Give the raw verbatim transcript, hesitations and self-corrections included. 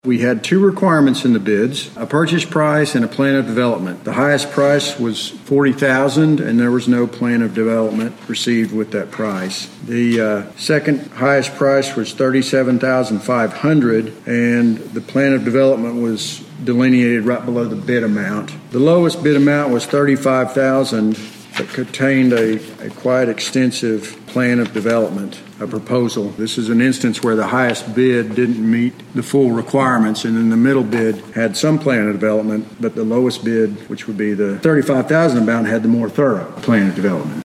We had two requirements in the bids, a purchase price and a plan of development. The highest price was forty thousand dollars, and there was no plan of development received with that price. The uh, second highest price was thirty-seven thousand five hundred dollars, and the plan of development was delineated right below the bid amount. The lowest bid amount was thirty-five thousand dollars, but contained a, a quite extensive plan of development, a proposal. This is an instance where the highest bid didn't meet the full requirements, and then the middle bid had some plan of development, but the lowest bid, which would be the thirty-five thousand dollars amount, had the more thorough plan of development.